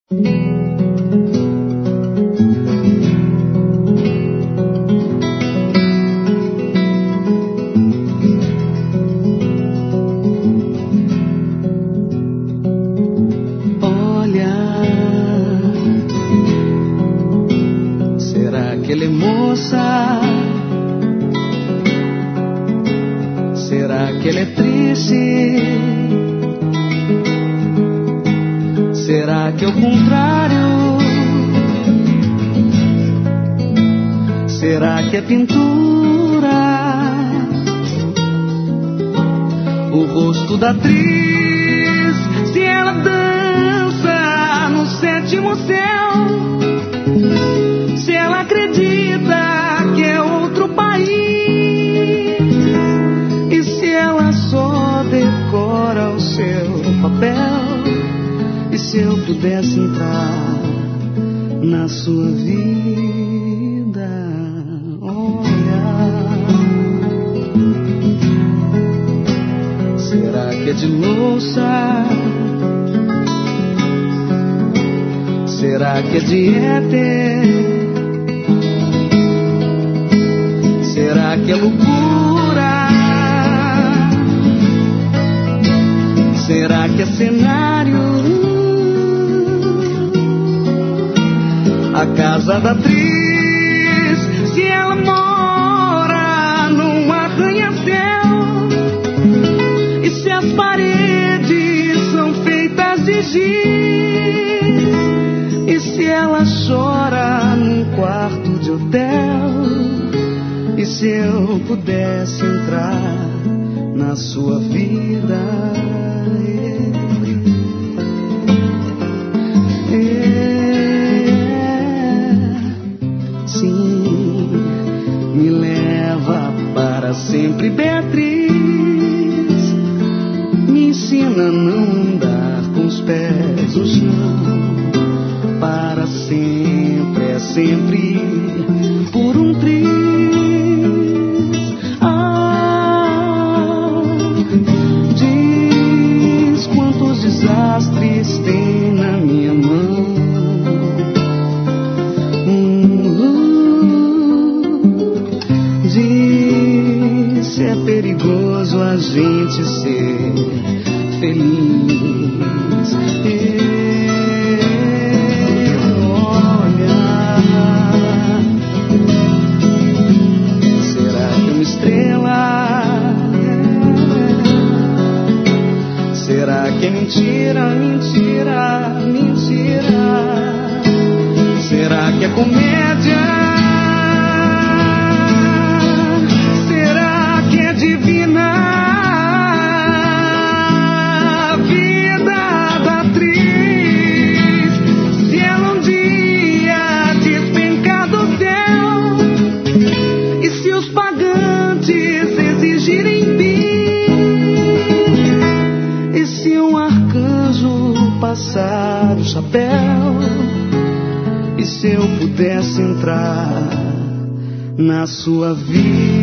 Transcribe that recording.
Da atriz, se ela dança no sétimo céu, se ela acredita que é outro país, e se ela só decora o seu papel, e se eu pudesse entrar na sua vida, olha. Será que é de louça? Será que é de éter? Será que é loucura? Será que é cenário? A casa da atriz, se ela mora num arranha-céu, e se as paredes são feitas de giz, e se ela chora num quarto de hotel, e se eu pudesse entrar na sua vida, sim, me leva para sempre, Beatriz. Me ensina a não andar com os pés no chão. Para sempre, é sempre por um triz. Diz quantos desastres tem na minha mão. Diz se é perigoso a gente ser feliz. Olha, será que é uma estrela? Será que é mentira, mentira, mentira? Será que é comédia? Será que é divina? Passar o chapéu, e se eu pudesse entrar na sua vida.